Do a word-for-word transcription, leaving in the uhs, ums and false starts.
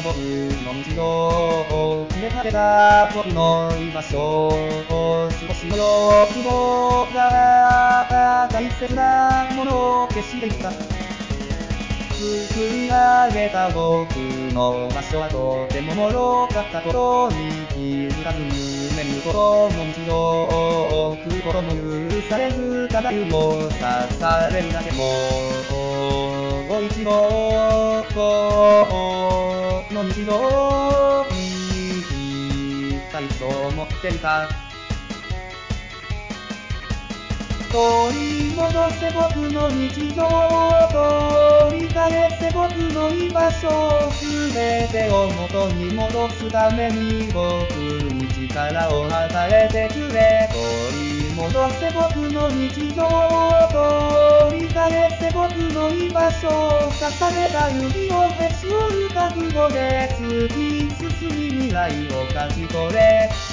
た僕の日常を決めかけた僕の居場所を少しの欲望が大切なものを消していった。作り上げた僕の場所はとても脆かったことに気づかずに夢見ることも日常を食うことも許されずただ指を刺されるだけもう一度この日常にいたいと思っていた。取り戻せ僕の日常を取り返せ僕の居場所すべてを元に戻すために僕に力を与えてくれ。取り戻せ僕の日常を取り返せ僕の居場所刺された指をへし折る覚悟で突き進み未来を勝ち取れ。